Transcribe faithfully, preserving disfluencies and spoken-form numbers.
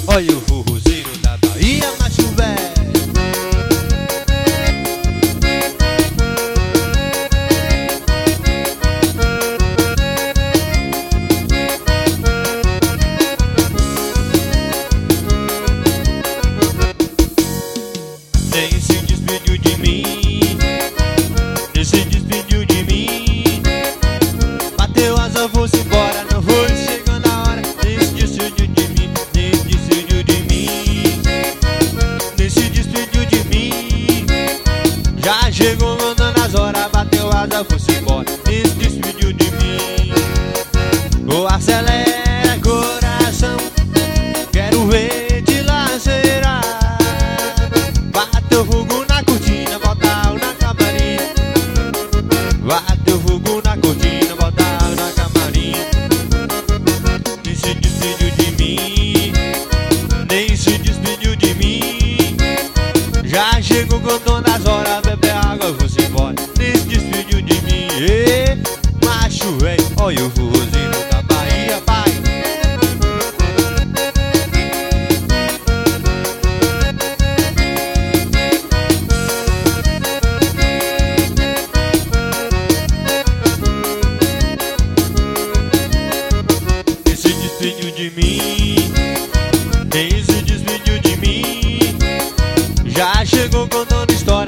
Olha o forrozeiro da Bahia, macho velho. Nem se despediu de mim, nem se despediu de mim. Bateu asa, foi-se embora, não foi chegando a hora. Nem se despediu de mim, nem se despediu de mim, nem se despediu de mim. Já chegou mandando as horas, bateu asa, foi-se embora, nem se despediu de mim. Oh, acelera coração, quero ver te lacerar. Bateu fogo na cortina, bota na camarim. Bateu fogo na cortina, bota na camarim. Nem se despediu de mim, nem se despediu de mim. Já chegou contando as horas, bebe água, vou-se embora. Nem se despediu de mim. Ê, macho velho, olha o forrozeiro da Bahia, pai. Despediu de mim, nem se despediu de mim. Já chegou contando história.